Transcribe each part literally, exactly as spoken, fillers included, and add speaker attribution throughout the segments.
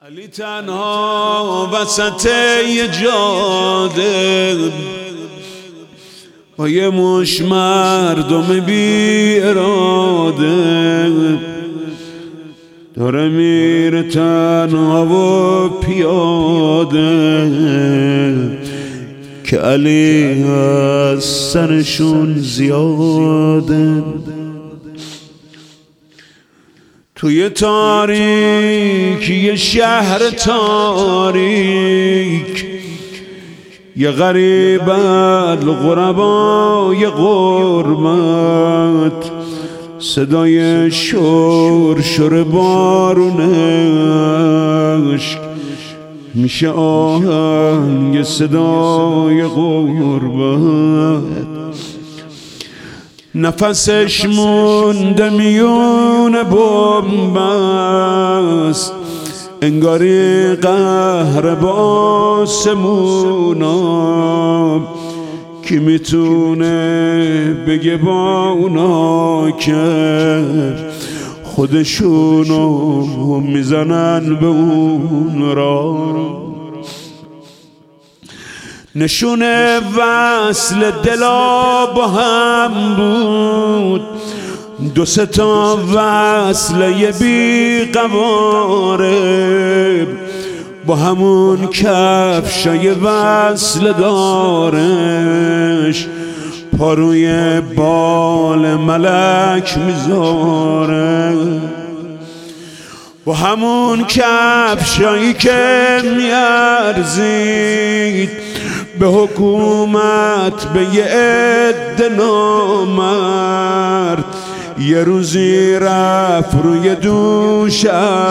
Speaker 1: علی تنها وسط یه جاده با یه مش مردم بی اراده داره میره تنها و پیاده که علی از سرشون زیاده. توی تاریکی شهر تاریک یه غریب الغربای غربت صدای شور شور بارونش میشه آهنگ صدای غربت. نفسش مونده میون بومبست انگاری قهر با آسمونا کی میتونه بگه با اونا که خودشونو میزنن به اون را. نشونه وصل دلا با هم بود دو سه تا وصله بی قواره با همون کفشای وصل دارش پاروی بال ملک میذاره با همون کفشایی که میارزید به حکومت به یه عده نامرد یه روزی رفت روی دوش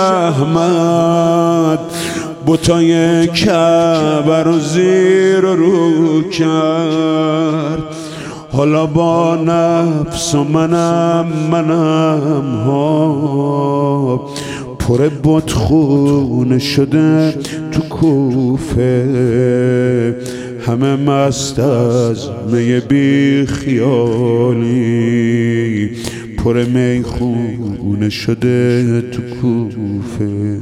Speaker 1: احمد بتای کعبه رو زیر رو کرد. حالا با نفس و منم منم ها پر بتخونه شده تو کوفه همه مست از می بی خیالی پر میخونه شده تو کوفه.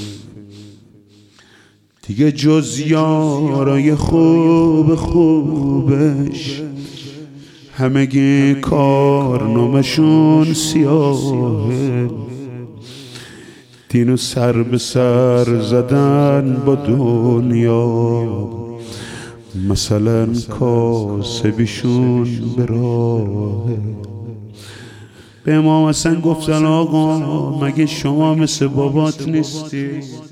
Speaker 1: دیگه جز یارای خوب خوبش همگی کارنامشون سیاهه دینو سر به سر زدن با دنیا مثلا کاسبیشون به راهه. به امام حسن گفتن آقا مگه شما مثل بابات نیستی؟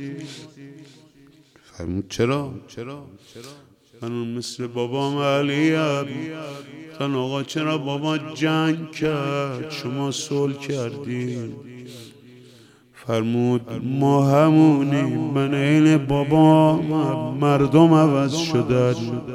Speaker 1: فرمود چرا؟ من مثل بابام علیم. گفتن آقا چرا بابا جنگ کرد شما صلح کردید؟ فرمود ما همونیم من این بابا مردم عوض شدن.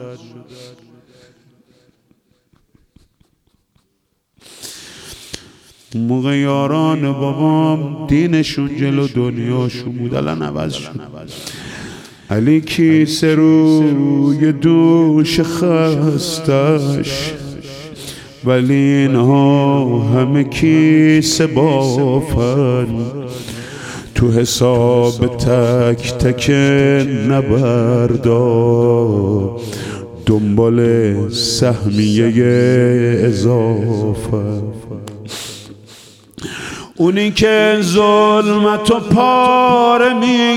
Speaker 1: موقع یاران بابام دینشون جلو دنیاشون بود الان عوض شد. علی کیسه روی دوش خستش ولی اینها همه کیسه بافن تو حساب تک تک نبردا دنبال سهمیه اضافه. اونی که ظلمتو پاره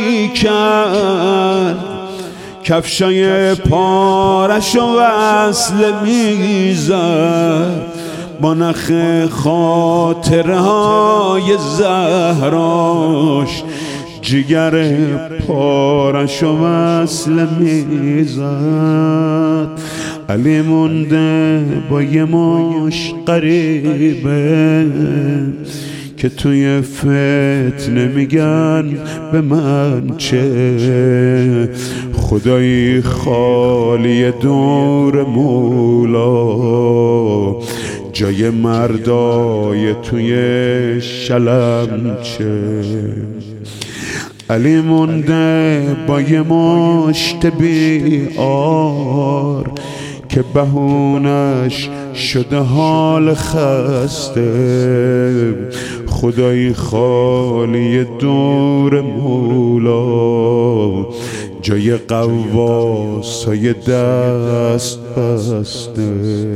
Speaker 1: میکرد کفشای پارشو وصل میزد با نخ خاطرهای زهراش جگر پارشو وصل میزد. علی مونده با یه مش غریبه که توی فتنه میگن به من چه خدایی خالی دور مولا جای مردای توی شلم چه. علی مونده با یه مشت بیار که بهونش شده حال خسته خدایی خالی دور مولا، جای قواسای دست بسته.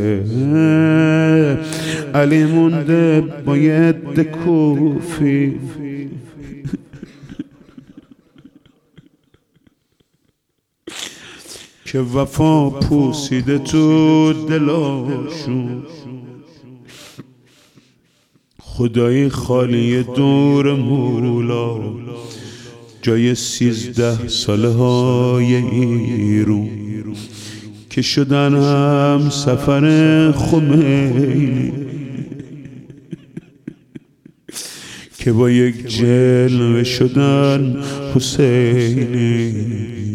Speaker 1: علی مونده باید کوفی، که وفا پوسیده تو دلاشون. خدایی خالی دور مولا، جای سیزده ساله های ایرون که شدن هم سفر خمینی، که با یک جلوه شدن حسینی.